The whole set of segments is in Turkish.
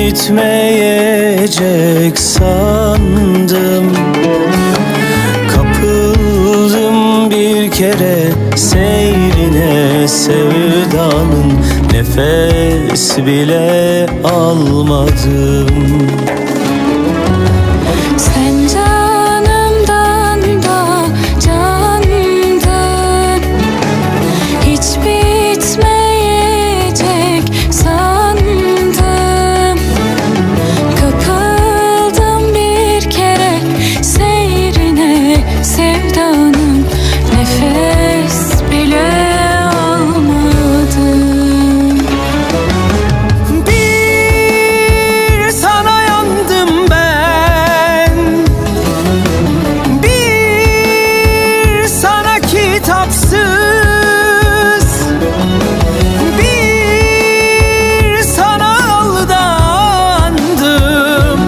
bitmeyecek sandım. Kapıldım bir kere seyrine, sevdanın nefes bile almadım. Sen canımdan da candın, hiç bitmeyecek sandım. Kapıldım bir kere seyrine, sevdanın nefes bile almadım. Bir sana yandım ben, bir sana kitapsız, bir sana aldandım,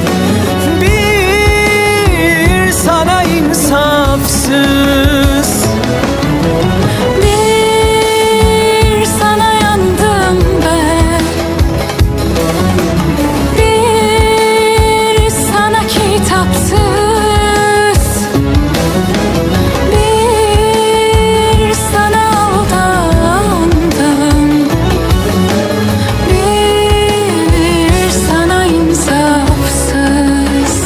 bir sana insafsız. Bir sana yandım ben, bir sana kitapsız, bir sana aldandım, bir sana insafsız.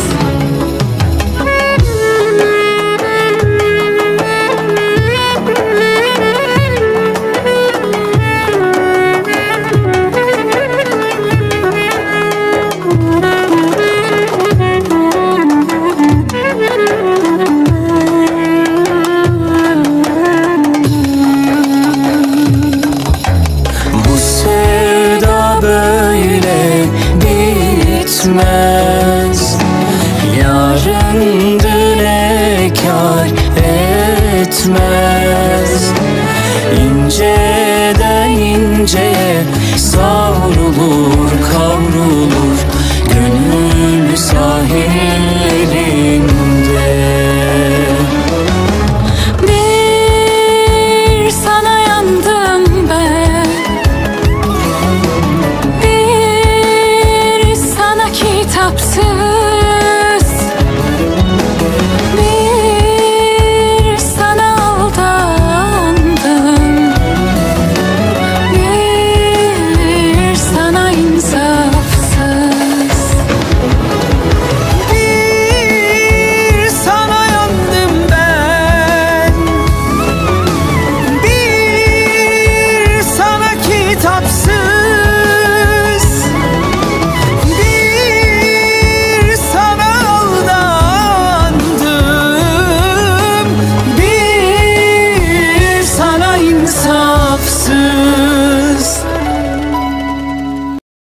Bu sevda böyle bitmez. Yarın düne kâr etmez. İnceden inceye savrulur, kavrulur